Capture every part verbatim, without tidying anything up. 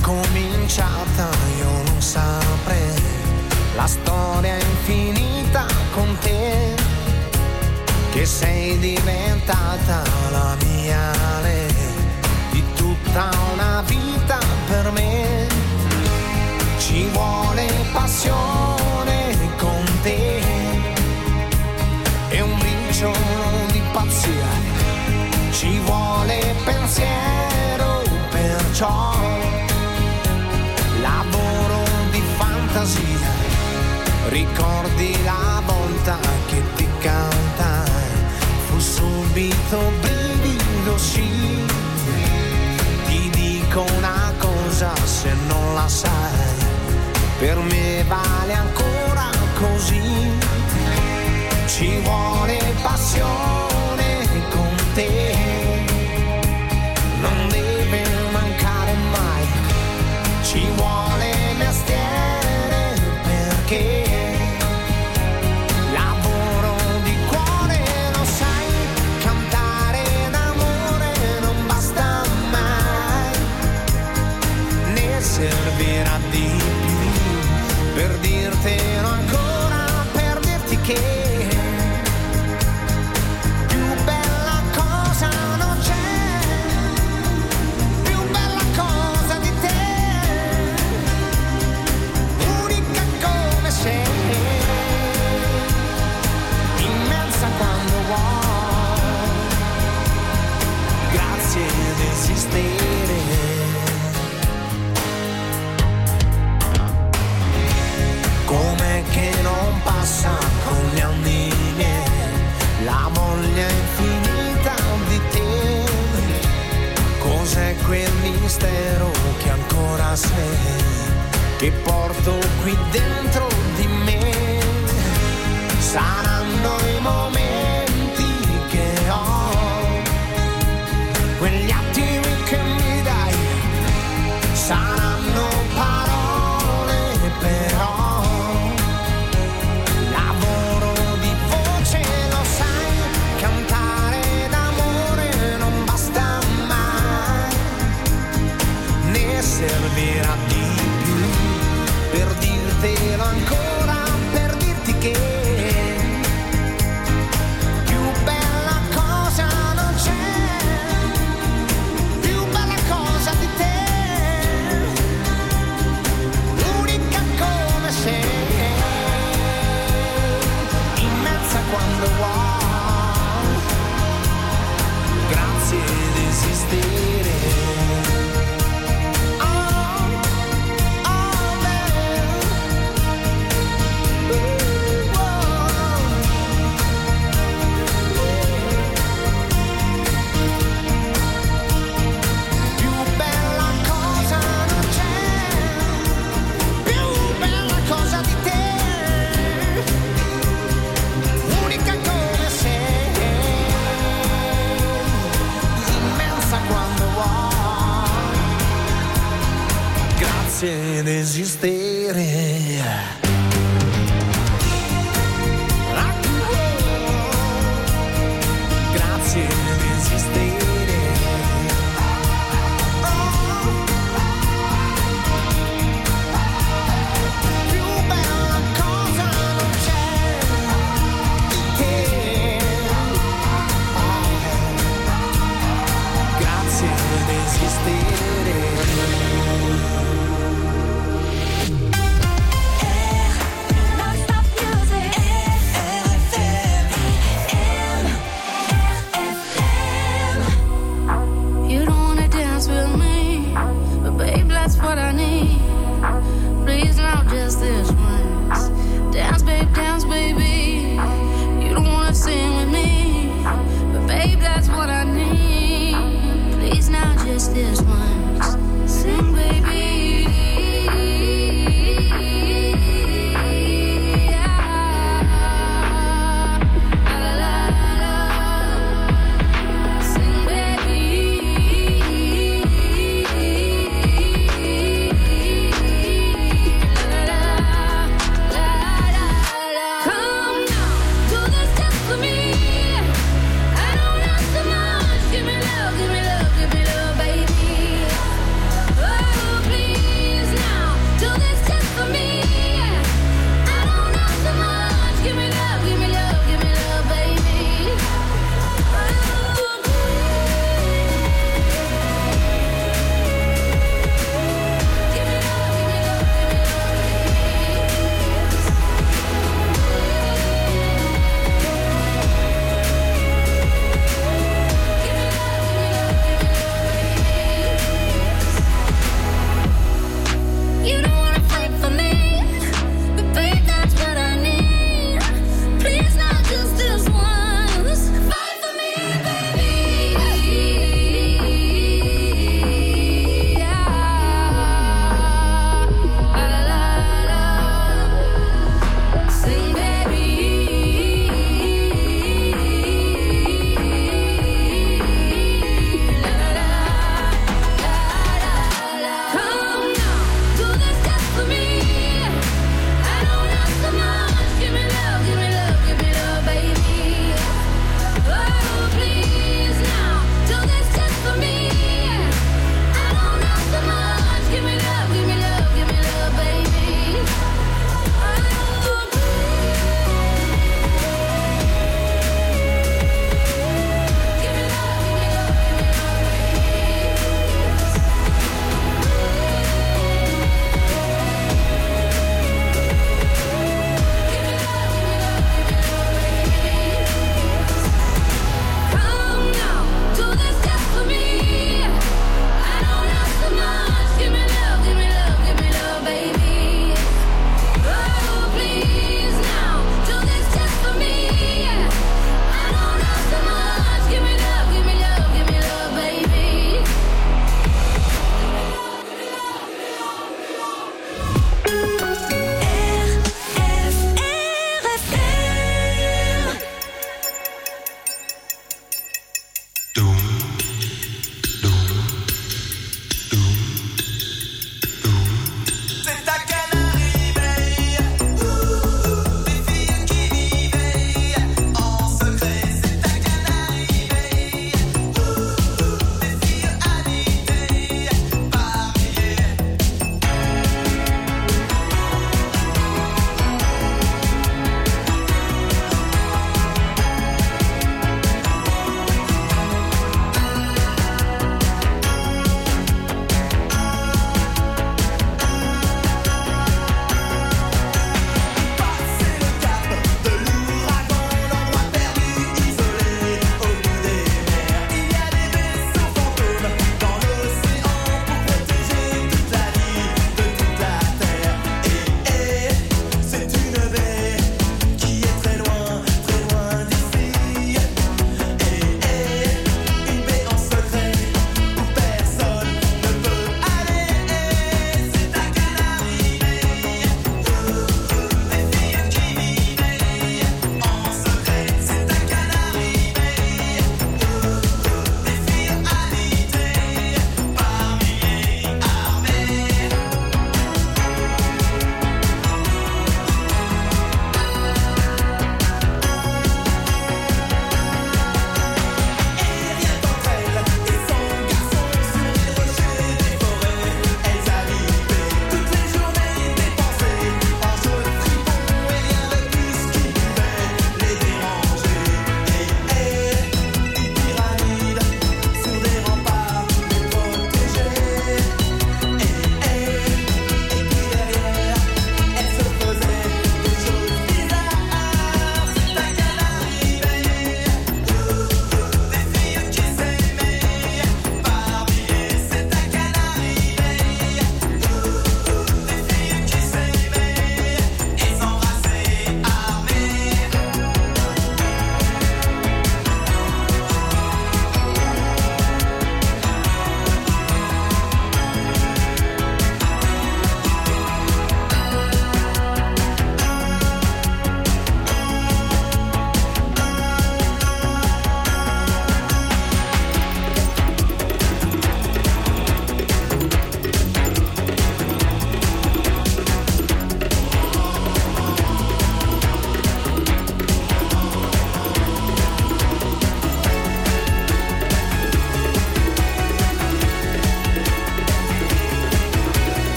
cominciata io non saprei, la storia è infinita con te, che sei diventata la mia lei, di tutta una vita per me. Ci vuole passione con te e un briciolo di pazzia, ci vuole pensiero, perciò lavoro di fantasia. Ricordi la volta che ti cantai, fu subito brivido, sì. Ti dico una cosa, se non la sai, per me vale ancora così. Ci vuole passione con te, non deve mancare mai. Ci vuole mestiere perché lavoro di cuore, lo sai, cantare d'amore non basta mai, ne servirà di più per dirtelo ancora, per dirti che com'è che non passa con gli anni miei la voglia infinita di te. Cos'è quel mistero che ancora sei, che porto qui dentro di me? Saranno i momenti che ho, quegli attimi che mi dai, saranno parole però, lavoro di voce, lo sai, cantare d'amore non basta mai, ne servirà di più per dirtelo ancora, per dirti che ed esistere. Grazie di esistere. Più bella cosa non c'è di te. Grazie di esistere. What I need, please not just this once. Dance, babe, dance, baby. You don't wanna sing with me, but babe, that's what I need. Please not just this once.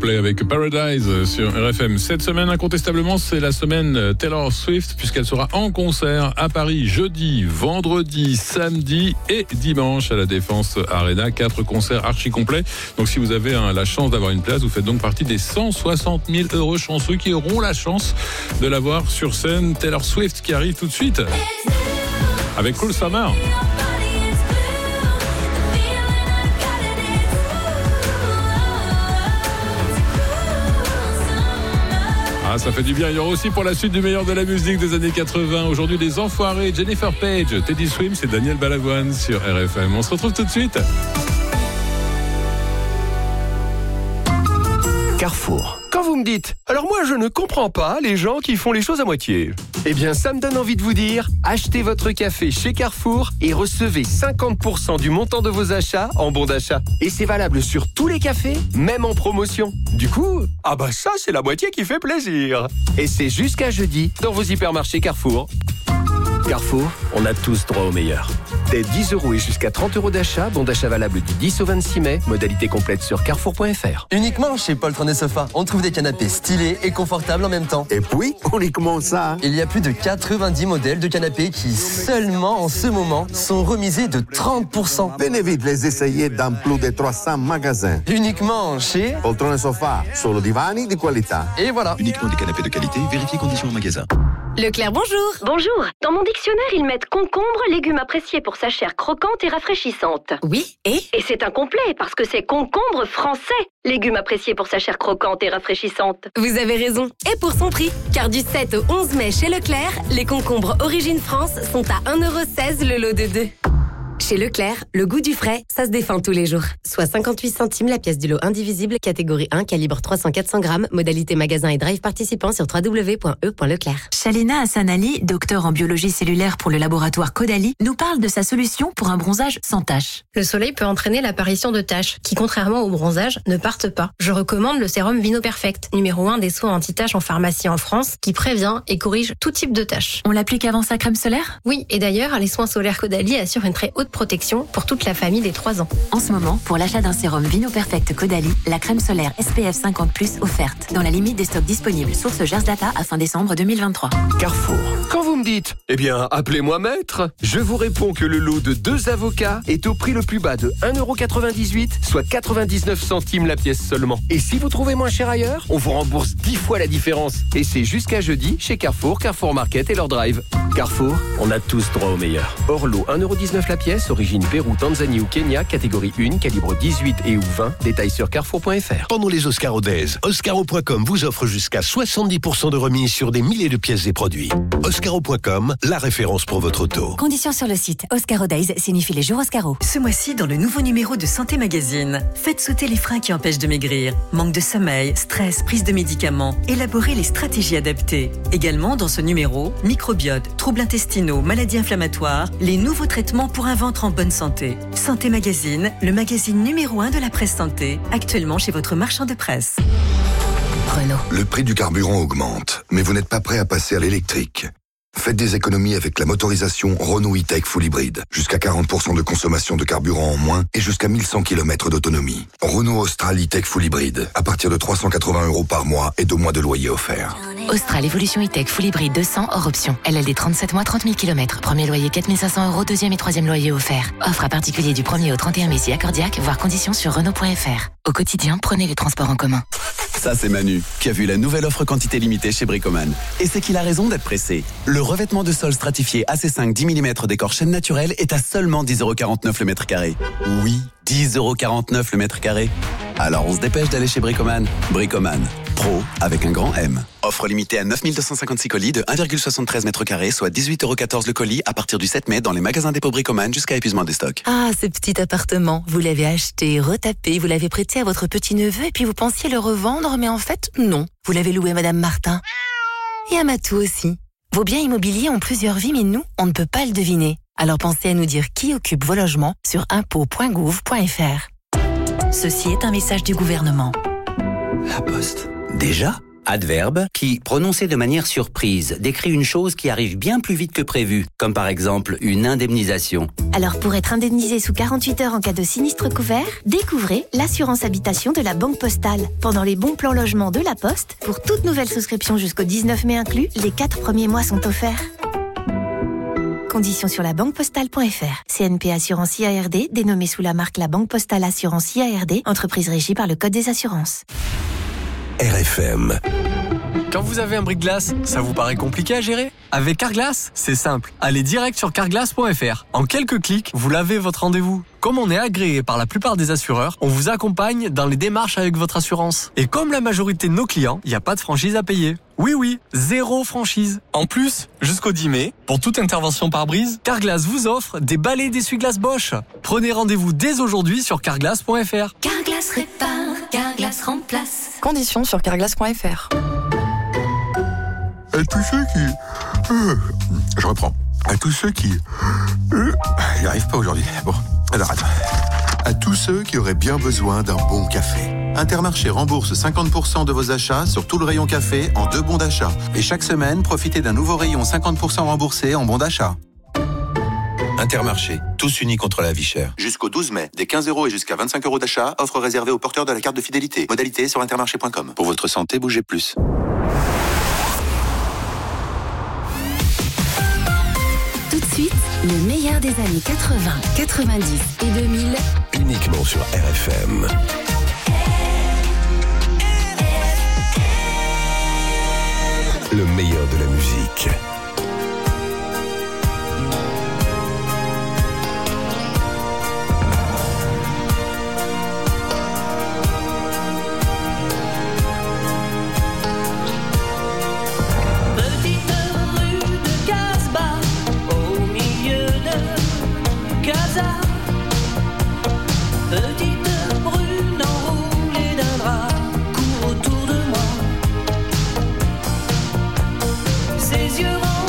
Coldplay avec Paradise sur R F M. Cette semaine, incontestablement, c'est la semaine Taylor Swift puisqu'elle sera en concert à Paris jeudi, vendredi, samedi et dimanche à la Défense Arena. Quatre concerts archi complets. Donc si vous avez hein, la chance d'avoir une place, vous faites donc partie des cent soixante mille heureux chanceux qui auront la chance de la voir sur scène. Taylor Swift qui arrive tout de suite avec Cool Summer. Ah, ça fait du bien. Il y aura aussi pour la suite du meilleur de la musique des années quatre-vingts. Aujourd'hui, les Enfoirés, Jennifer Page, Teddy Swims et Daniel Balavoine sur R F M. On se retrouve tout de suite. Carrefour. Quand vous me dites « Alors moi, je ne comprends pas les gens qui font les choses à moitié », eh bien, ça me donne envie de vous dire « Achetez votre café chez Carrefour et recevez cinquante pour cent du montant de vos achats en bon d'achat. Et c'est valable sur tous les cafés, même en promotion. Du coup, ah bah ça, c'est la moitié qui fait plaisir. Et c'est jusqu'à jeudi dans vos hypermarchés Carrefour. Carrefour, on a tous droit au meilleur. Dès dix euros et jusqu'à trente euros d'achat, bon d'achat valable du dix au vingt-six mai, modalité complète sur carrefour point f r. Uniquement chez Poltron et Sofa, on trouve des canapés stylés et confortables en même temps. Et puis, uniquement ça. Il y a plus de quatre-vingt-dix modèles de canapés qui, seulement en ce moment, sont remisés de trente pour cent. Venez vite les essayer dans plus de trois cents magasins. Uniquement chez Poltron et Sofa, solo divani di qualità. Et voilà. Uniquement des canapés de qualité, vérifiez conditions au magasin. Leclerc, bonjour. Bonjour. Dans mon dictionnaire, ils mettent concombre, légume apprécié pour sa chair croquante et rafraîchissante. Oui, et Et c'est incomplet parce que c'est concombre français, légume apprécié pour sa chair croquante et rafraîchissante. vous avez raison. Et pour son prix, car du sept au onze mai chez Leclerc, les concombres Origine France sont à un euro seize le lot de deux. Chez Leclerc, le goût du frais, ça se défend tous les jours. Soit cinquante-huit centimes la pièce du lot indivisible, catégorie un, calibre trois cents à quatre cents grammes, modalité magasin et drive participant sur w w w point e point leclerc. Shalina Hassanali, docteur en biologie cellulaire pour le laboratoire Caudalie, nous parle de sa solution pour un bronzage sans taches. Le soleil peut entraîner l'apparition de taches, qui contrairement au bronzage, ne partent pas. Je recommande le sérum Vino Perfect, numéro un des soins anti-taches en pharmacie en France, qui prévient et corrige tout type de taches. On l'applique avant sa crème solaire ? Oui, et d'ailleurs, les soins solaires Caudalie assurent une très haute protection pour toute la famille des trois ans. En ce moment, pour l'achat d'un sérum Vino Perfect Caudalie, la crème solaire S P F cinquante plus offerte, dans la limite des stocks disponibles. Source Gers Data à fin décembre deux mille vingt-trois. Carrefour. Quand vous me dites « Eh bien, appelez-moi maître », je vous réponds que le lot de deux avocats est au prix le plus bas de un euro quatre-vingt-dix-huit, soit quatre-vingt-dix-neuf centimes la pièce seulement. Et si vous trouvez moins cher ailleurs, on vous rembourse dix fois la différence. Et c'est jusqu'à jeudi chez Carrefour, Carrefour Market et leur drive. Carrefour, on a tous droit au meilleur. Hors lot, un euro dix-neuf la pièce, origine Pérou, Tanzanie ou Kenya, catégorie un, calibre dix-huit et ou vingt, détails sur carrefour point f r. Pendant les Oscaro Days, Oscaro point com vous offre jusqu'à soixante-dix pour cent de remise sur des milliers de pièces et produits. Oscaro point com, la référence pour votre auto. Conditions sur le site. Oscaro Days signifie les jours Oscaro. Ce mois-ci, dans le nouveau numéro de Santé Magazine, faites sauter les freins qui empêchent de maigrir. Manque de sommeil, stress, prise de médicaments. Élaborez les stratégies adaptées. Également, dans ce numéro, microbiote, troubles intestinaux, maladies inflammatoires, les nouveaux traitements pour un ventre en bonne santé. Santé Magazine, le magazine numéro un de la presse santé, actuellement chez votre marchand de presse. Renault. Le prix du carburant augmente, mais vous n'êtes pas prêt à passer à l'électrique. Faites des économies avec la motorisation Renault E-Tech Full Hybrid. Jusqu'à quarante pour cent de consommation de carburant en moins et jusqu'à mille cent kilomètres d'autonomie. Renault Austral E-Tech Full Hybrid. À partir de trois cent quatre-vingts euros par mois et deux mois de loyer offert. Austral Evolution E-Tech Full Hybrid deux cents hors option. L L D trente-sept mois, trente mille kilomètres. Premier loyer quatre mille cinq cents euros, deuxième et troisième loyer offert. Offre à particulier du premier au trente et un mai si accordiaque, voire conditions sur Renault point f r. Au quotidien, prenez les transports en commun. Ça, c'est Manu, qui a vu la nouvelle offre quantité limitée chez Bricoman. Et c'est qu'il a raison d'être pressé. Le revêtement de sol stratifié A C cinq dix millimètres décor chêne naturel est à seulement dix euros quarante-neuf le mètre carré. Oui, dix euros quarante-neuf le mètre carré. Alors on se dépêche d'aller chez Bricoman. Bricoman, pro avec un grand M. Offre limitée à neuf mille deux cent cinquante-six colis de un virgule soixante-treize mètres carrés, soit dix-huit euros quatorze le colis à partir du sept mai dans les magasins dépôt Bricoman jusqu'à épuisement des stocks. Ah, ce petit appartement, vous l'avez acheté, retapé, vous l'avez prêté à votre petit-neveu et puis vous pensiez le revendre, mais en fait, non. Vous l'avez loué à Madame Martin. Et à Matou aussi. Vos biens immobiliers ont plusieurs vies, mais nous, on ne peut pas le deviner. Alors pensez à nous dire qui occupe vos logements sur impôts point gouv point f r. Ceci est un message du gouvernement. La Poste. Déjà ? Adverbe, qui, prononcé de manière surprise, décrit une chose qui arrive bien plus vite que prévu, comme par exemple une indemnisation. Alors pour être indemnisé sous quarante-huit heures en cas de sinistre couvert, découvrez l'assurance habitation de la Banque Postale. Pendant les bons plans logement de la Poste, pour toute nouvelle souscription jusqu'au dix-neuf mai inclus, les quatre premiers mois sont offerts. Conditions sur la banque postale point f r. C N P Assurance I A R D, dénommée sous la marque La Banque Postale Assurance I A R D, entreprise régie par le Code des assurances. R F M. Quand vous avez un bris-de-glace, ça vous paraît compliqué à gérer ? Avec Carglass, c'est simple. Allez direct sur carglass point f r. En quelques clics, vous lavez votre rendez-vous. Comme on est agréé par la plupart des assureurs, on vous accompagne dans les démarches avec votre assurance. Et comme la majorité de nos clients, il n'y a pas de franchise à payer. Oui, oui, zéro franchise. En plus, jusqu'au dix mai, pour toute intervention par brise, Carglass vous offre des balais d'essuie-glace Bosch. Prenez rendez-vous dès aujourd'hui sur carglass point f r. Carglass répare, Carglass remplace. Conditions sur carglass point f r. À tous ceux qui... Euh, je reprends. À tous ceux qui... Euh, j'y arrive pas aujourd'hui. Bon, alors attends. À tous ceux qui auraient bien besoin d'un bon café. Intermarché rembourse cinquante pour cent de vos achats sur tout le rayon café en deux bons d'achat. Et chaque semaine, profitez d'un nouveau rayon cinquante pour cent remboursé en bons d'achat. Intermarché, tous unis contre la vie chère. Jusqu'au douze mai, des quinze euros et jusqu'à vingt-cinq euros d'achat, offre réservée aux porteurs de la carte de fidélité. Modalité sur intermarché point com. Pour votre santé, bougez plus. Tout de suite, le meilleur des années quatre-vingts, quatre-vingt-dix et deux mille. Uniquement sur R F M. Le meilleur de la musique. Petite brune enroulée d'un drap court autour de moi. Ses yeux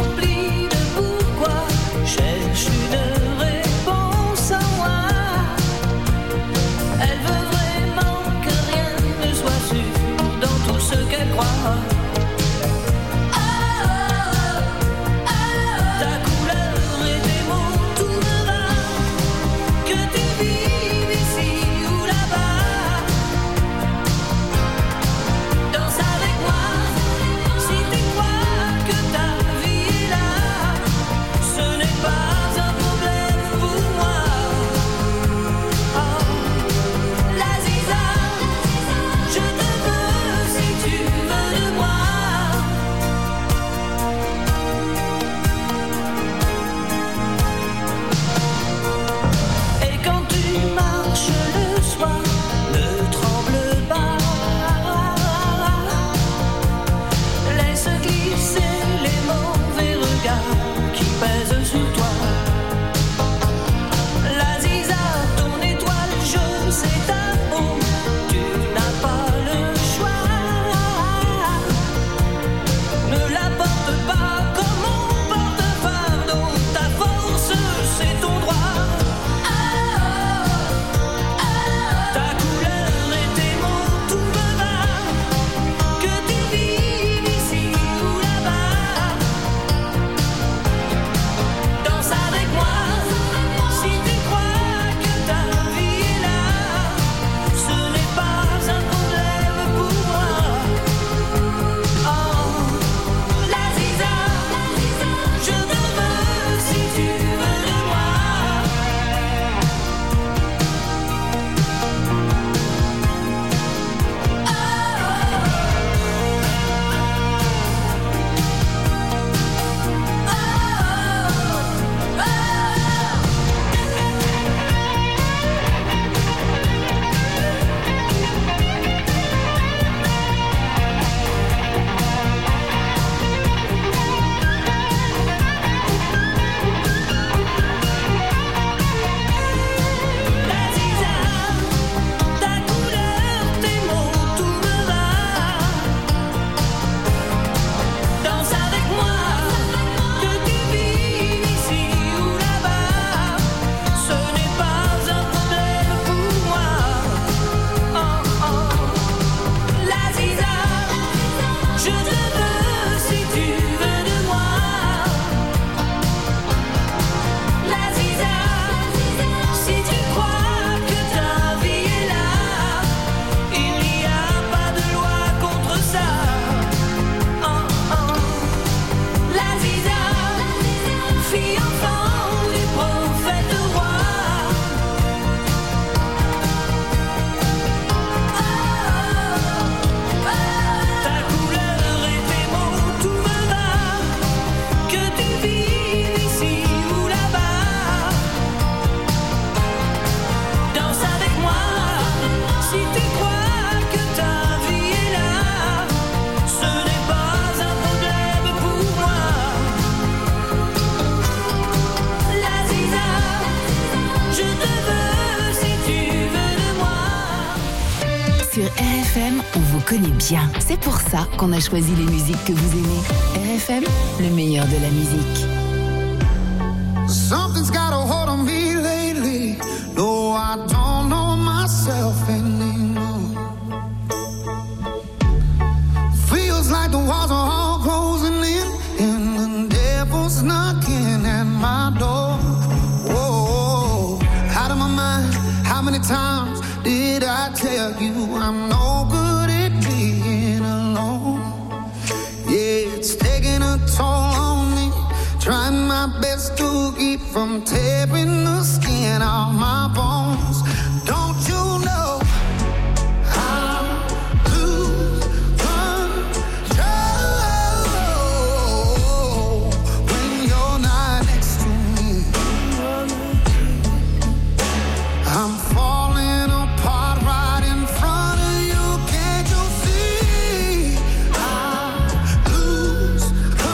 connaît bien. C'est pour ça qu'on a choisi les musiques que vous aimez. R F M, le meilleur de la musique. Something's got a hold on me lately. No, I don't know myself anymore. Feels like the walls are all closing in, and the devil's knocking at my door. Whoa, out of my mind. How many times did I tell you I'm no good at being alone? Yeah, it's taking a toll on me. Trying my best to keep from tearing the skin off my bones. Don't you know I lose control when you're not next to me? I'm falling apart right in front of you. Can't you see? I lose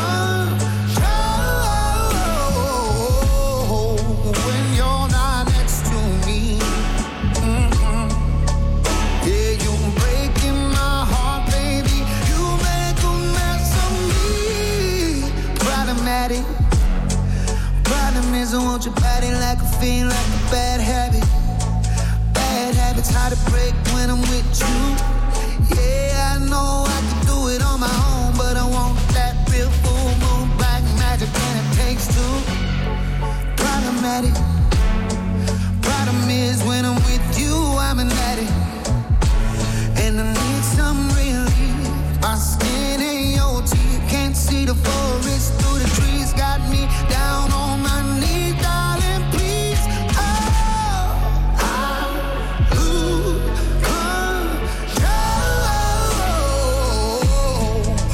control when you're not next to me. Mm-hmm. Yeah, you're breaking my heart, baby. You make a mess of me. Problematic. Problem is, I want your body like a fiend, like a bad habit. Bad habits hard to break when I'm with you. Yeah, I know I can do it on my own, but I want that real full moon black magic, and it takes two. Problematic. Problem is when I'm with you, I'm an addict, and I need some relief. My skin ain't your teeth, can't see the forest through the trees. Got me down on my knees, darling, please. Oh, I lose control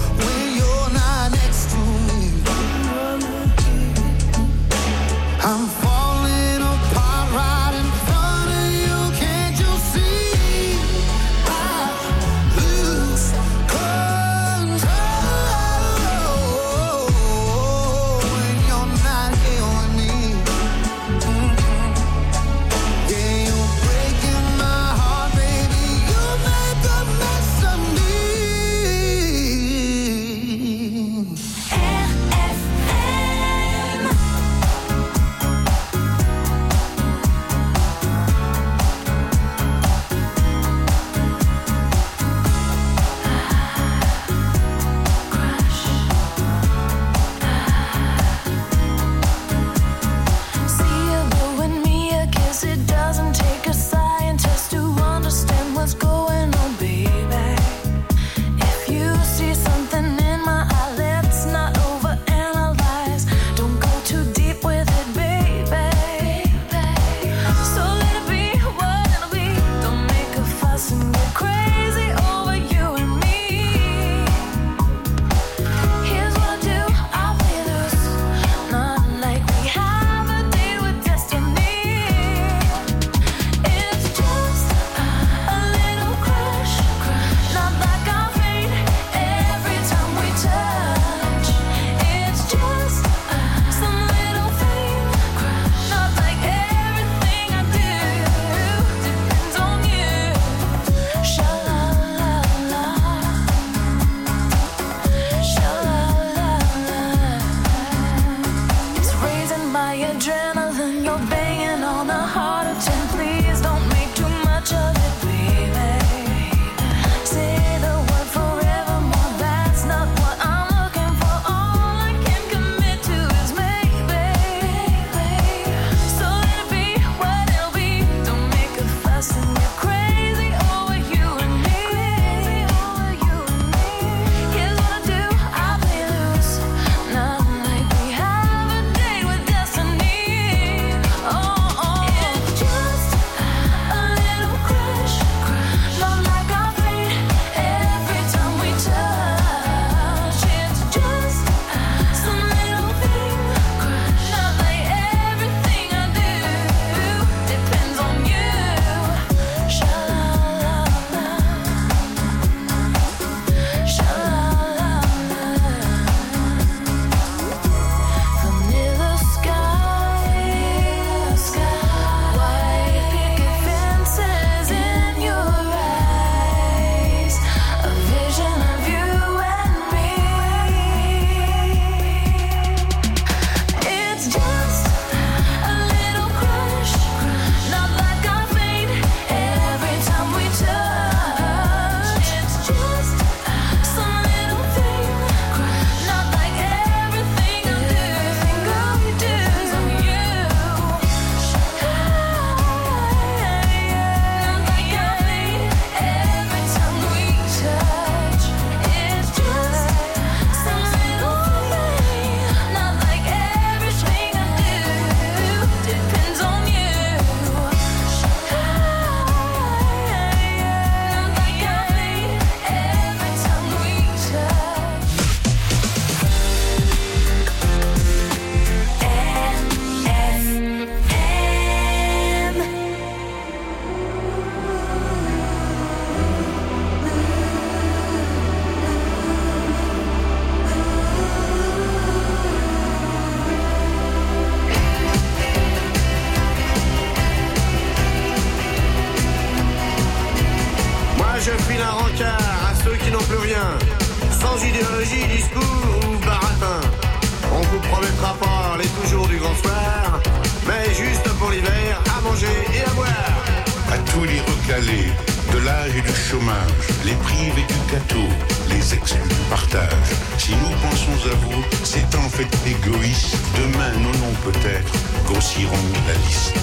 promettra pas les toujours du grand soir, mais juste pour l'hiver, à manger et à boire. À tous les recalés, de l'âge et du chômage, les privés du gâteau, les exclus du partage. Si nous pensons à vous, c'est en fait égoïste. Demain, nos noms peut-être grossiront la liste.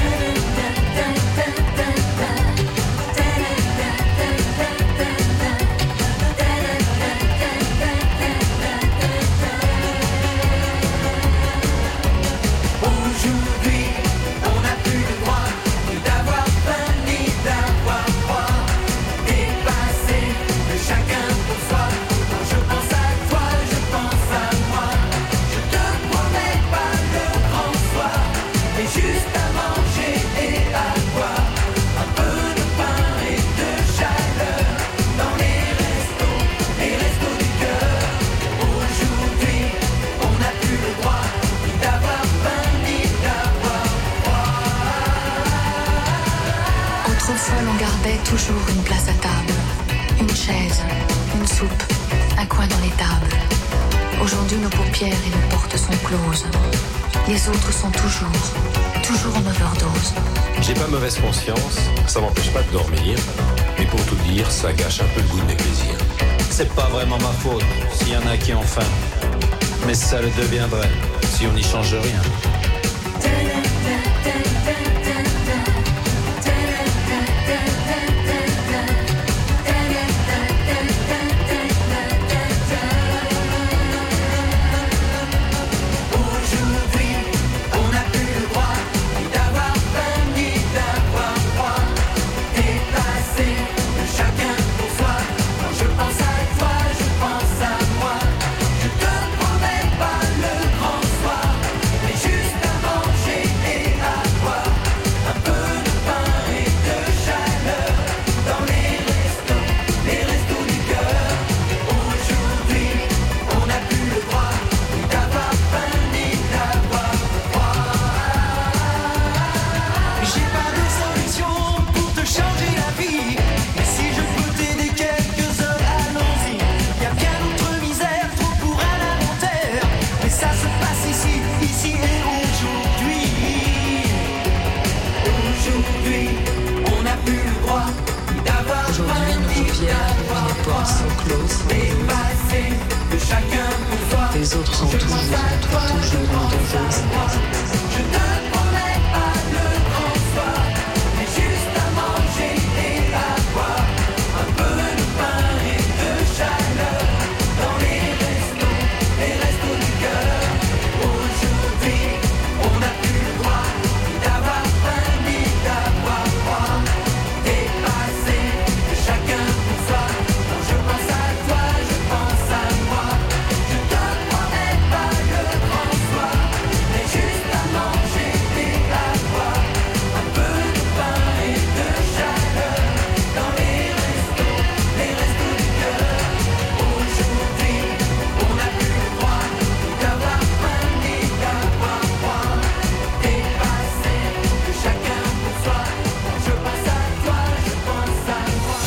Aujourd'hui, on n'a plus le droit ni d'avoir faim ni d'avoir froid. Dépassé de chacun pour soi. Quand je pense à toi, je pense à moi. Je te promets pas le grand soir, mais juste à manger et à boire. Un peu de pain et de chaleur dans les restos, les restos du cœur. Aujourd'hui, on n'a plus le droit ni d'avoir faim ni d'avoir froid. Autrefois, l'on gardait toujours une place à table, une chaise, une soupe, un coin dans les tables. Aujourd'hui, nos paupières et nos portes sont closes. Les autres sont toujours, toujours en overdose. J'ai pas mauvaise conscience, ça m'empêche pas de dormir. Mais pour tout dire, ça gâche un peu le goût de mes plaisirs. C'est pas vraiment ma faute s'il y en a qui ont faim. Mais ça le deviendrait si on n'y change rien. Aujourd'hui, on n'a plus le droit ni d'avoir faim ni d'avoir froid. Dépassé de chacun pour soi. Quand je pense à toi, je pense à moi. Je te promets pas le grand soir, mais juste à manger et à boire. Un peu de pain et de chaleur dans les restos, les restos du cœur. Aujourd'hui, on n'a plus le droit ni d'avoir faim ni d'avoir froid. J'ai pas de solution pour te changer la vie, mais si je peux t'aider quelques heures, allons-y. Y'a bien d'autres misères, trop pour un inventaire, mais ça se passe ici, ici et aujourd'hui. Aujourd'hui, on n'a plus le droit ni d'avoir faim ni d'avoir froid. Dépassé de chacun pour soi. Les autres sont Je toujours, pense à toi, je toujours en pense à overdose. moi. Je te promets pas le grand soir, mais juste à manger et à boire. Un peu de pain et de chaleur dans les restos, les restos du cœur. Aujourd'hui, on n'a plus le droit ni d'avoir faim ni d'avoir froid. Dépassé de chacun pour soi. Quand je pense à toi, je pense à moi. Je te promets pas le grand soir, mais juste à manger et à boire. Un peu de pain et de chaleur dans les restos, les restos du cœur. Aujourd'hui, on n'a plus le droit ni d'avoir faim ni d'avoir froid. Dépassé de chacun pour soi. Quand je pense à toi, je pense à moi.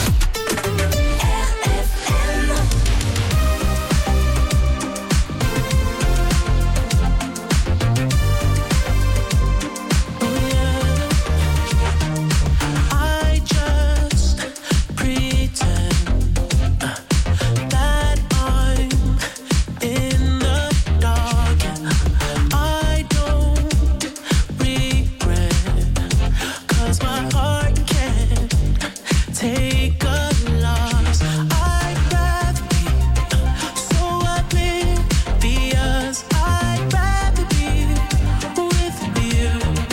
I just pretend that I'm in the dark. I don't regret, 'cause my heart can't take a loss. I'd rather be so oblivious. I'd rather be with you.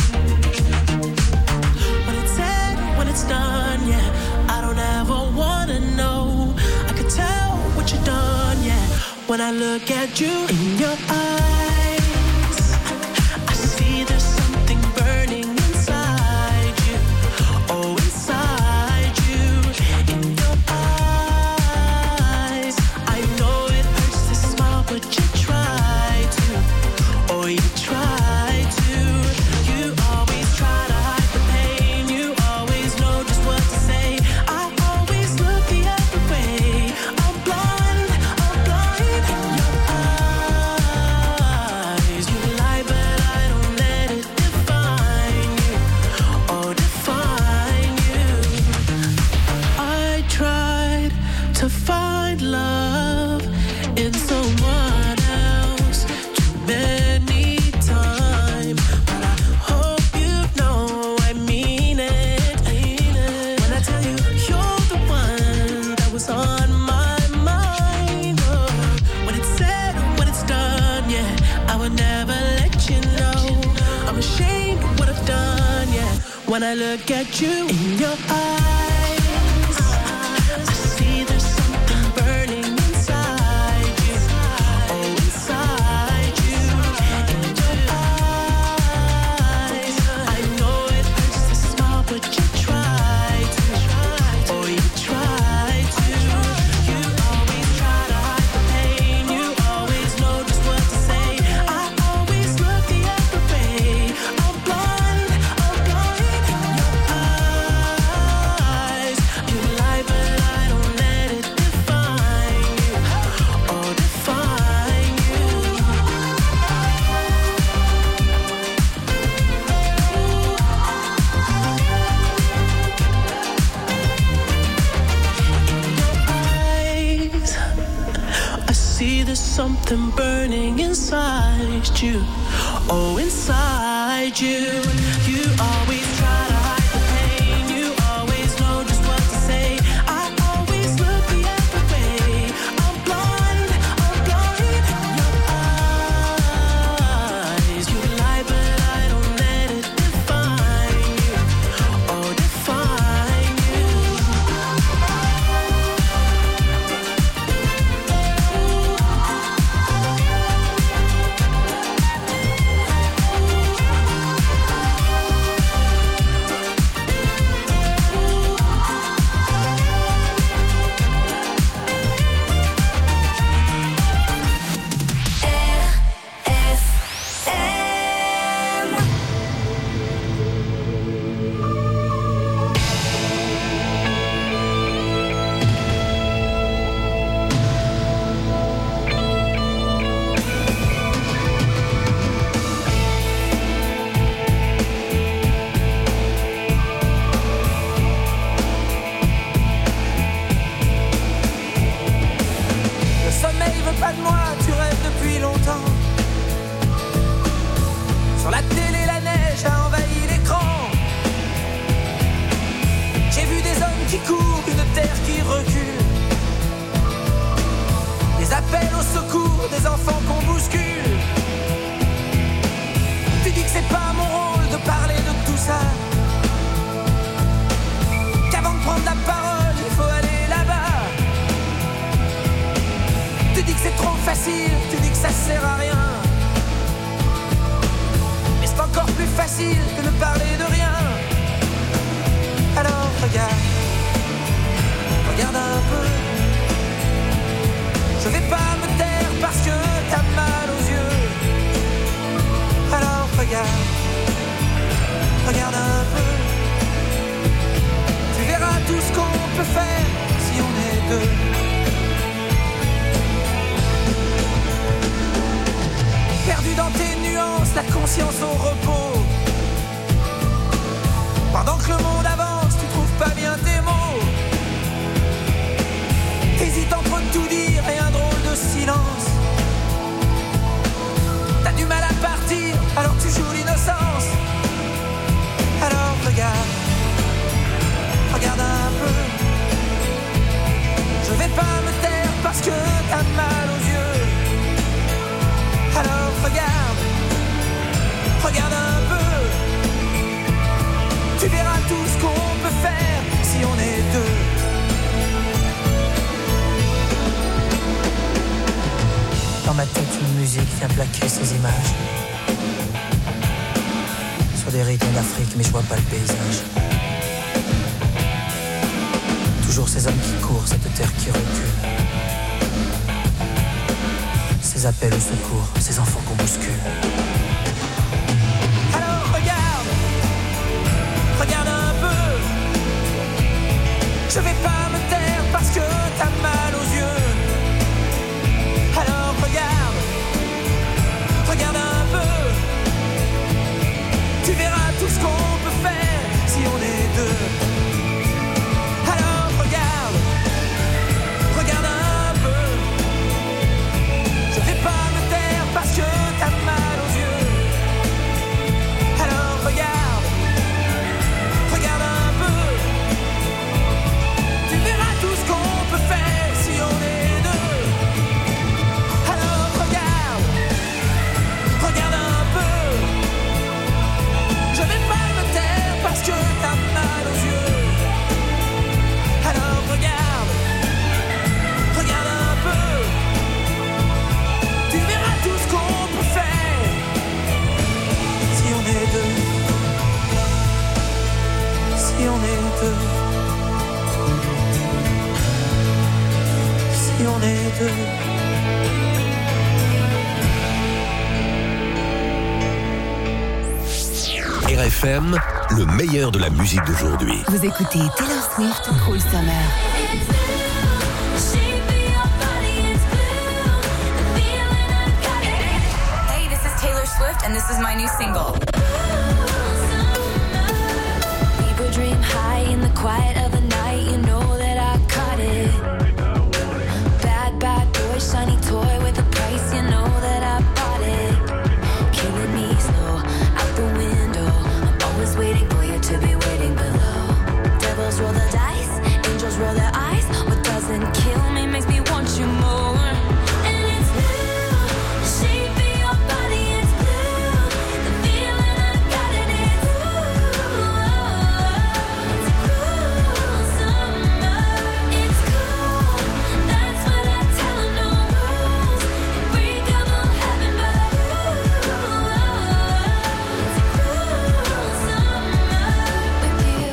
When it's said, when it's done, yeah, I don't ever wanna know. I could tell what you've done, yeah. When I look at you in your eyes, I see there's something burning inside you. Oh, inside you, in your eyes. I know it hurts to smile, but you try to. Oh, you try to. You always try to hide the pain. You always know just what to say. I always look the other way. I'm blind, I'm blind in your eyes. When I look at you in your eyes, I see there's something burning inside you. Oh, inside you. In your eyes, I know it hurts to smile, but you try to. Oh, you try to. You always try to hide the pain. You always know just what to say. I always look the other way. I'm blind, I'm blind in your eyes. You lie, but I don't let it define you. Oh, define you. Eyes, I see there's something burning inside you. Oh, inside you. You always try to hide the pain. You always know just what to say. I always look the other way. I'm blind, I'm blind in your eyes. You lie, but I don't let it define you. Oh, define you. Le sommeil veut pas de moi, tu rêves depuis longtemps. Sur la télé, la neige a envahi l'écran. J'ai vu des hommes qui courent, une terre qui recule. Des appels au secours, des enfants qu'on bouscule. Tu dis que c'est pas mon rôle de parler de tout ça. Qu'avant de prendre la parole, il faut aller là-bas. Tu dis que c'est trop facile, tu dis que ça sert à rien. Mais c'est encore plus facile que de parler de rien. Alors regarde, regarde un peu. Je vais pas me taire parce que t'as mal aux yeux. Alors regarde, regarde un peu. Tu verras tout ce qu'on peut faire si on est deux. Perdu dans tes nuances, la conscience au repos. Pendant que le monde avance, tu trouves pas bien tes mots. T'hésites entre tout dire et un drôle de silence. T'as du mal à partir, alors tu joues l'innocence. Alors regarde, regarde un peu. Je vais pas me taire parce que t'as mal aux yeux. Alors regarde, regarde un peu. Tu verras tout ce qu'on peut faire si on est deux. Dans ma tête, une musique vient plaquer ces images. Sur des rythmes d'Afrique, mais je vois pas le paysage. Toujours ces hommes qui courent, cette terre qui recule. Ces appels au secours, ces enfants qu'on bouscule. Alors regarde, regarde un peu. Je vais pas me taire parce que t'as mal aux yeux. Alors regarde, regarde un peu. Tu verras tout ce qu'on peut faire si on est deux. Alors regarde, regarde un peu. Je vais pas me taire parce que t'as mal aux yeux. Alors regarde, regarde un peu. Tu F M, le meilleur de la musique d'aujourd'hui. Vous écoutez Taylor Swift, Cruel Summer. Hey, this is Taylor Swift, and this is my new single. People dream high in the quiet of the night. You know that I caught it. Bad, bad boy, shiny toy with a price. You know that I bought it. Killing me slow, out the window. I'm always waiting for you to be waiting below. Devils roll the dice, angels roll their eyes. What doesn't kill me makes me want you more. And it's blue, the shape of your body, it's blue. The feeling I got it, it's blue. It's a cruel summer. It's cool, that's what I tell 'em, no rules. Unbreakable heaven, but ooh, it's a cruel summer with you.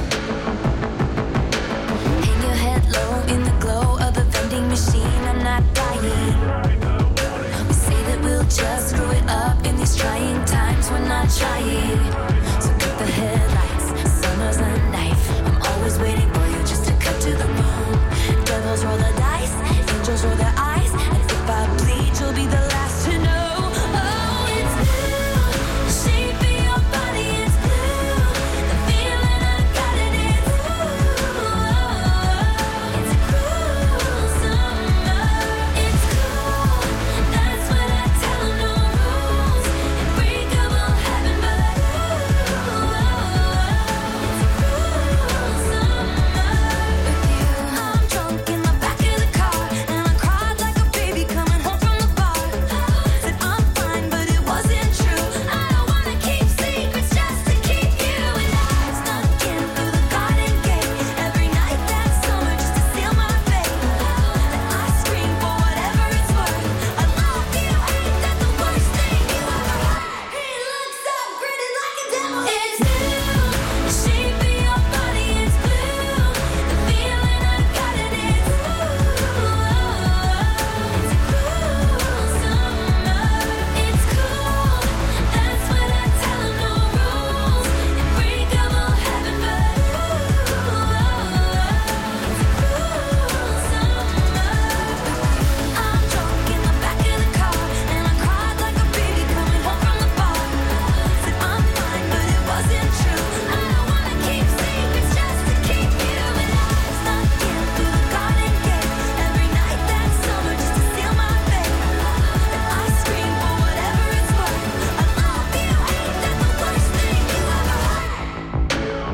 Hang your head low in the glow of the vending machine. I'm not dying. We say that we'll just screw it up in these trying times. We're not trying. So cut the headlights. Summer's a knife. I'm always waiting for you just to cut to the bone. Devils roll the dice. Angels roll their eyes. And if I bleed, you'll be the last to know. Oh, it's blue. The shape of your body, it's blue. The feeling I got it, it's blue. It's a cruel summer. It's cool. That's what I tell 'em, no rules. Unbreakable heaven, but ooh, it's a cruel summer with you. I'm drunk in the back of the car, and I cried like a baby coming home from the bar. Said I'm fine, but it wasn't true. I don't wanna keep secrets just to keep you. And I snuck in through the garden gate every night that summer just to seal my fate. Then I scream for whatever it's worth. I love you, ain't that the worst thing you ever heard? He looks up, grinning like a devil. It's blue, the shape of your body, it's blue. The feeling I got it, it's blue. It's a cruel summer. It's cool, that's what I tell 'em, no rules. Unbreakable heaven, but ooh, it's a cruel summer. I'm drunk in the back of the car, and I cried like a baby coming home from the bar. Said I'm fine, but it wasn't true. I don't wanna keep secrets just to keep you. And I snuck in through the garden gate every night that summer just to seal my fate. Then I scream for whatever it's worth. I love you, ain't that the worst thing you ever heard?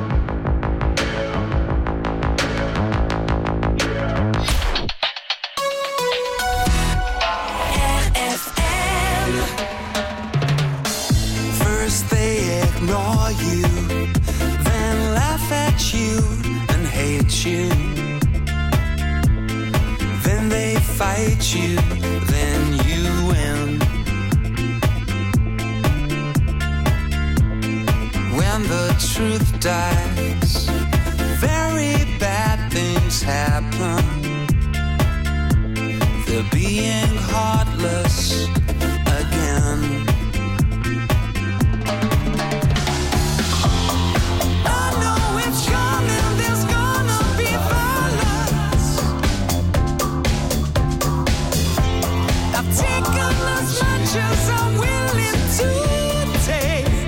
R F M. First they ignore you, then laugh at you and hate you. Then they fight you, then you win. When the truth dies, very bad things happen. They're being heartless again. I know it's coming, there's gonna be violence. I've taken as much as I'm willing to take.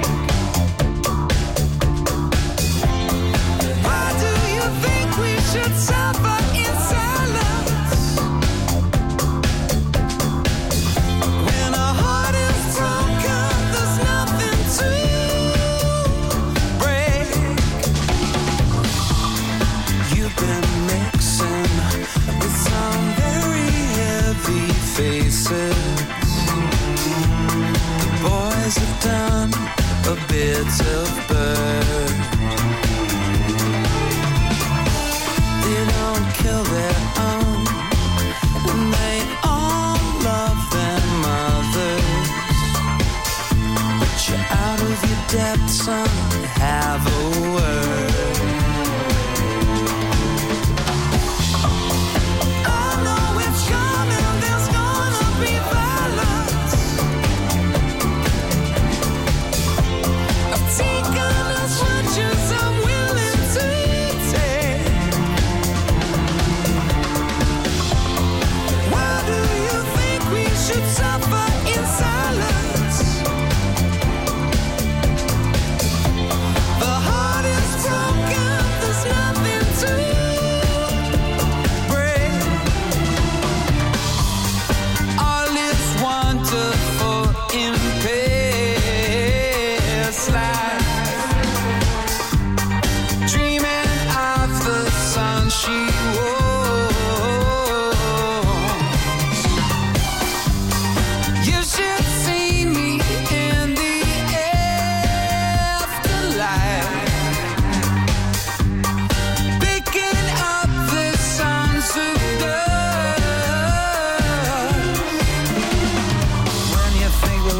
Why do you think we should suffer in silence? When our heart is broken, there's nothing to break. You've been mixing with some very heavy faces. The boys have done a bit of bird. They don't kill their own, and they all love their mothers. But you're out of your depth, son, have a word. I know it's coming, there's gonna be violence. I've taken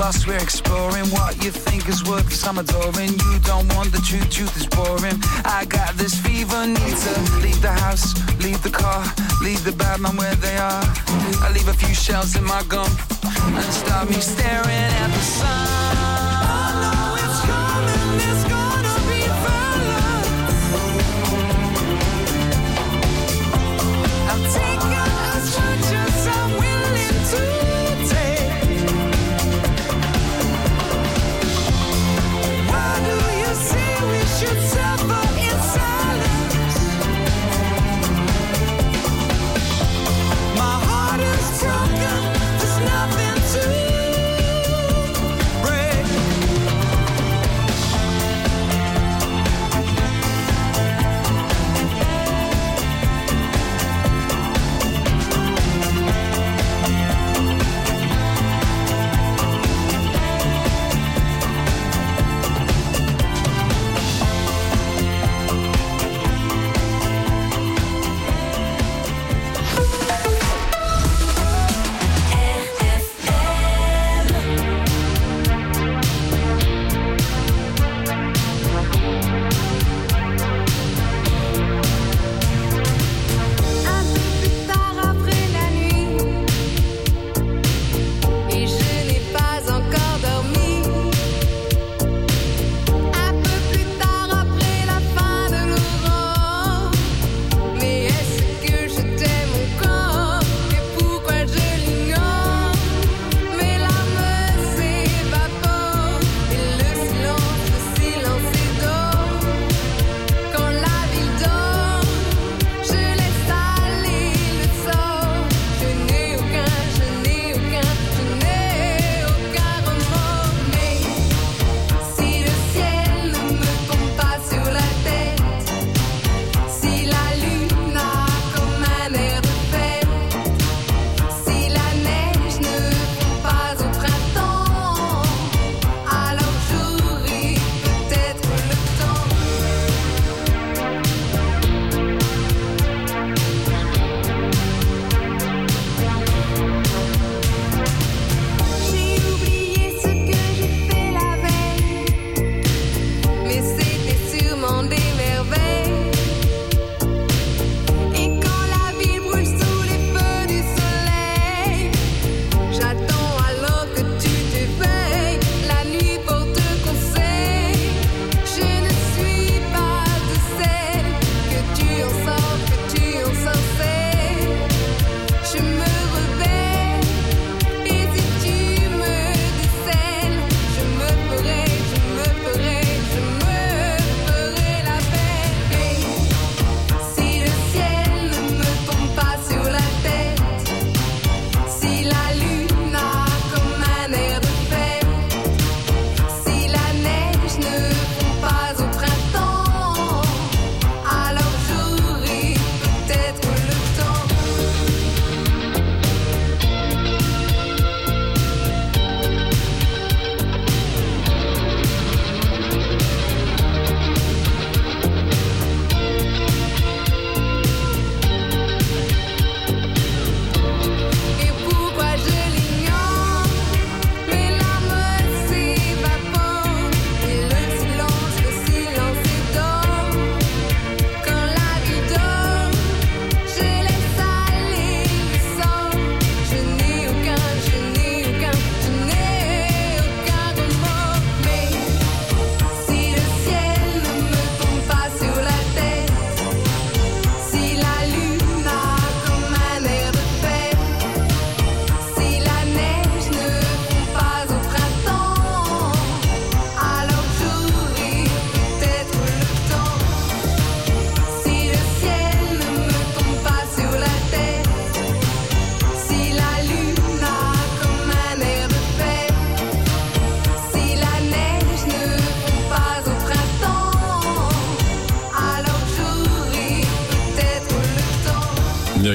lost, we're exploring what you think is worth some adoring. You don't want the truth, truth is boring. I got this fever, need to leave the house, leave the car, leave the bad man where they are. I leave a few shells in my gum and start me staring at the sun. I know it's coming, it's gonna be violent. I'm taking as much as I'm willing to take. Why do you say we should suffer in silence? My heart is broken, there's nothing to break.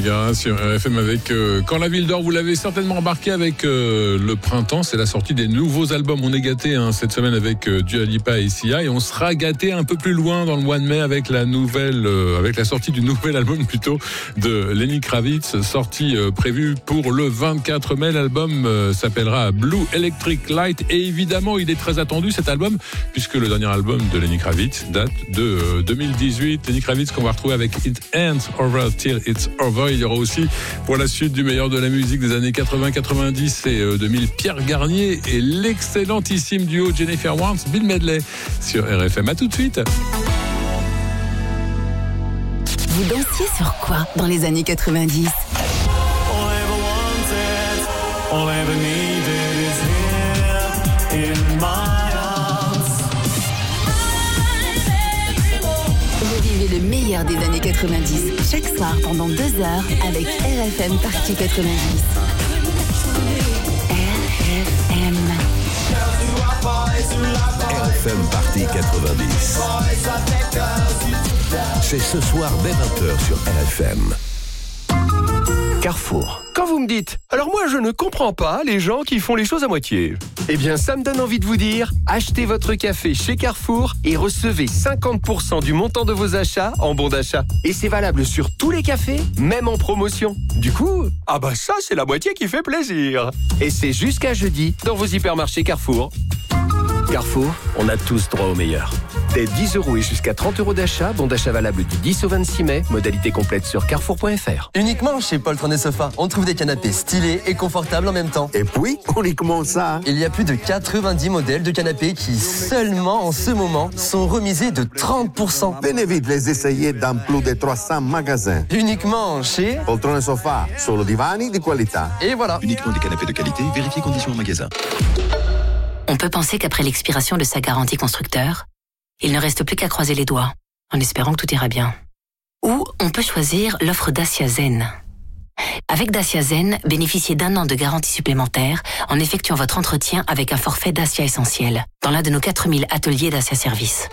Niagara sur R F M avec euh, Quand la ville dort. Vous l'avez certainement remarqué avec euh, le printemps, c'est la sortie des nouveaux albums. On est gâté hein, cette semaine avec euh, Dua Lipa et Sia, et on sera gâté un peu plus loin dans le mois de mai avec la nouvelle, euh, avec la sortie du nouvel album plutôt de Lenny Kravitz, sortie euh, prévue pour le vingt-quatre mai. L'album euh, s'appellera Blue Electric Light, et évidemment il est très attendu cet album puisque le dernier album de Lenny Kravitz date de euh, deux mille dix-huit. Lenny Kravitz qu'on va retrouver avec It Ain't Over Till It's Over. Il y aura aussi pour la suite du meilleur de la musique des années quatre-vingts quatre-vingt-dix et euh, deux mille, Pierre Garnier et l'excellentissime duo Jennifer Warnes, Bill Medley sur R F M. À tout de suite. Vous dansiez sur quoi dans les années quatre-vingt-dix? All I ever needed is here in my arms. Revivez le meilleur des années quatre-vingt-dix chaque soir pendant deux heures avec R F M Party quatre-vingt-dix. R F M. R F M Party quatre-vingt-dix. C'est ce soir dès vingt heures sur R F M. Carrefour. Quand vous me dites « Alors moi je ne comprends pas les gens qui font les choses à moitié », eh bien ça me donne envie de vous dire « Achetez votre café chez Carrefour et recevez cinquante pour cent du montant de vos achats en bon d'achat. Et c'est valable sur tous les cafés, même en promotion. Du coup, ah bah ça c'est la moitié qui fait plaisir. Et c'est jusqu'à jeudi dans vos hypermarchés Carrefour. Carrefour, on a tous droit au meilleur. Dès dix euros et jusqu'à trente euros d'achat, bon d'achat valable du dix au vingt-six mai, modalité complète sur carrefour point f r. Uniquement chez Poltron et Sofa, on trouve des canapés stylés et confortables en même temps. Et puis, uniquement ça. Il y a plus de quatre-vingt-dix modèles de canapés qui, seulement en ce moment, sont remisés de trente pour cent. Venez vite les essayer dans plus de trois cents magasins. Uniquement chez Poltron et Sofa, solo divani di qualità. Et voilà. Uniquement des canapés de qualité, vérifiez conditions en magasin. On peut penser qu'après l'expiration de sa garantie constructeur, il ne reste plus qu'à croiser les doigts, en espérant que tout ira bien. Ou on peut choisir l'offre Dacia Zen. Avec Dacia Zen, bénéficiez d'un an de garantie supplémentaire en effectuant votre entretien avec un forfait Dacia Essentiel dans l'un de nos quatre mille ateliers Dacia Service.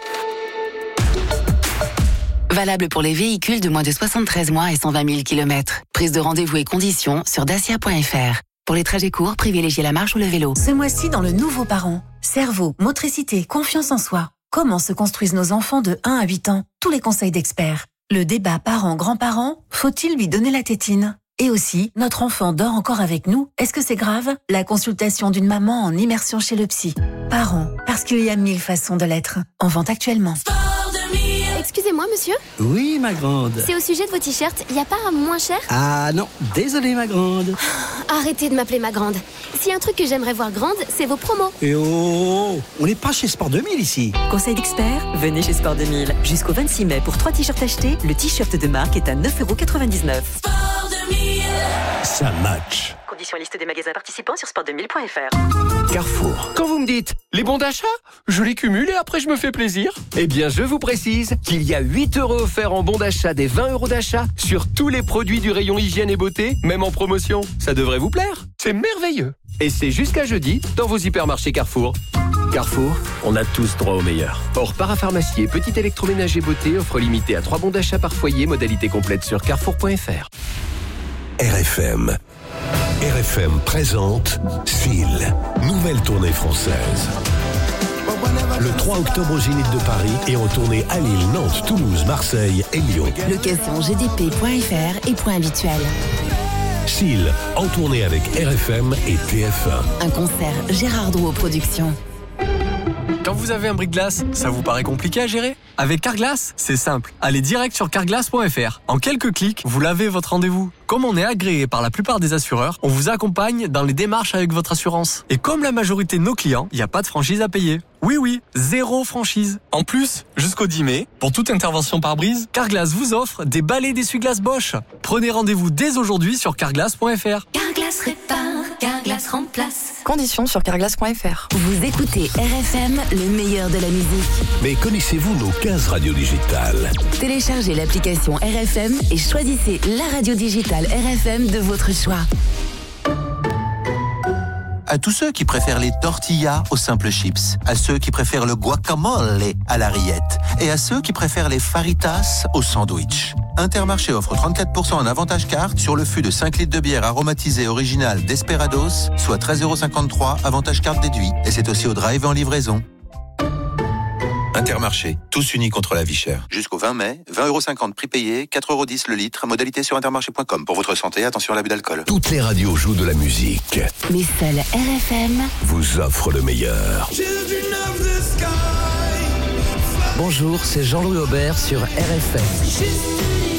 Valable pour les véhicules de moins de soixante-treize mois et cent vingt mille kilomètres. Prise de rendez-vous et conditions sur dacia point f r. Pour les trajets courts, privilégiez la marche ou le vélo. Ce mois-ci, dans le nouveau parent, cerveau, motricité, confiance en soi. Comment se construisent nos enfants de un à huit ans? Tous les conseils d'experts. Le débat parents-grands-parents, faut-il lui donner la tétine? Et aussi, notre enfant dort encore avec nous, est-ce que c'est grave? La consultation d'une maman en immersion chez le psy. Parents, parce qu'il y a mille façons de l'être. En vente actuellement. Excusez-moi, monsieur. Oui, ma grande. C'est au sujet de vos t-shirts. Il n'y a pas un moins cher? Ah non, désolé, ma grande. Arrêtez de m'appeler ma grande. S'il y a un truc que j'aimerais voir grande, c'est vos promos. Et oh, on n'est pas chez Sport deux mille ici. Conseil d'experts, venez chez Sport deux mille. Jusqu'au vingt-six mai, pour trois t-shirts achetés, le t-shirt de marque est à neuf euros quatre-vingt-dix-neuf. Sport deux mille. Ça match. Conditions et liste des magasins participants sur sport deux mille point f r. Carrefour. Quand vous me dites les bons d'achat, je les cumule et après je me fais plaisir. Eh bien, je vous précise qu'il y a huit euros offerts en bons d'achat des vingt euros d'achat sur tous les produits du rayon hygiène et beauté, même en promotion. Ça devrait vous plaire. C'est merveilleux. Et c'est jusqu'à jeudi dans vos hypermarchés Carrefour. Carrefour, on a tous droit au meilleur. Hors parapharmacie et petit électroménager beauté, offre limitée à trois bons d'achat par foyer, modalité complète sur carrefour point f r. R F M. R F M présente Seal, nouvelle tournée française. Le trois octobre au Zénith de Paris et en tournée à Lille, Nantes, Toulouse, Marseille et Lyon. Location g d p point f r et point habituel. Seal, en tournée avec R F M et T F un. Un concert Gérard Drouot Productions. Quand vous avez un bris-de-glace, ça vous paraît compliqué à gérer? Avec Carglass, c'est simple. Allez direct sur carglass point f r. En quelques clics, vous lavez votre rendez-vous. Comme on est agréé par la plupart des assureurs, on vous accompagne dans les démarches avec votre assurance. Et comme la majorité de nos clients, il n'y a pas de franchise à payer. Oui, oui, zéro franchise. En plus, jusqu'au dix mai, pour toute intervention par brise, Carglass vous offre des balais d'essuie-glace Bosch. Prenez rendez-vous dès aujourd'hui sur carglass point f r. Carglass répare, Carglass remplace. Conditions sur carglass point f r. Vous écoutez R F M, le meilleur de la musique. Mais connaissez-vous nos quinze radios digitales? Téléchargez l'application R F M et choisissez la radio digitale R F M de votre choix. À tous ceux qui préfèrent les tortillas aux simples chips, à ceux qui préfèrent le guacamole à la rillette et à ceux qui préfèrent les faritas au sandwich. Intermarché offre trente-quatre pour cent en avantage carte sur le fût de cinq litres de bière aromatisée originale Desperados, soit treize euros cinquante-trois, avantage carte déduit. Et c'est aussi au drive et en livraison. Intermarché, tous unis contre la vie chère. Jusqu'au vingt mai, vingt euros cinquante prix payé, quatre euros dix le litre, modalité sur intermarché point com. Pour votre santé, attention à l'abus d'alcool. Toutes les radios jouent de la musique. Mais seul R F M Vous offre le meilleur. Bonjour, c'est Jean-Louis Aubert sur R F M.